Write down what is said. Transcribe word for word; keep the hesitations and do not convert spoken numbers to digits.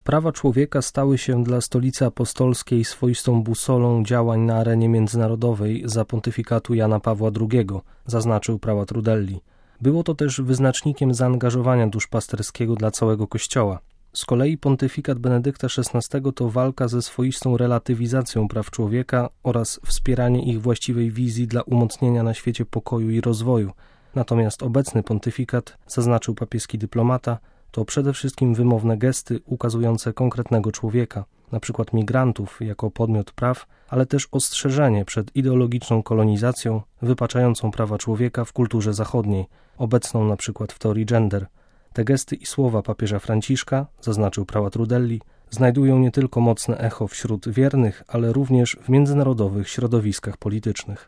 Prawa człowieka stały się dla Stolicy Apostolskiej swoistą busolą działań na arenie międzynarodowej za pontyfikatu Jana Pawła drugiego, zaznaczył prałat Rudelli. Było to też wyznacznikiem zaangażowania duszpasterskiego dla całego Kościoła. Z kolei pontyfikat Benedykta szesnastego to walka ze swoistą relatywizacją praw człowieka oraz wspieranie ich właściwej wizji dla umocnienia na świecie pokoju i rozwoju. Natomiast obecny pontyfikat, zaznaczył papieski dyplomata, to przede wszystkim wymowne gesty ukazujące konkretnego człowieka, np. migrantów jako podmiot praw, ale też ostrzeżenie przed ideologiczną kolonizacją wypaczającą prawa człowieka w kulturze zachodniej, obecną np. w teorii gender. Te gesty i słowa papieża Franciszka, zaznaczył prałat Rudelli, znajdują nie tylko mocne echo wśród wiernych, ale również w międzynarodowych środowiskach politycznych.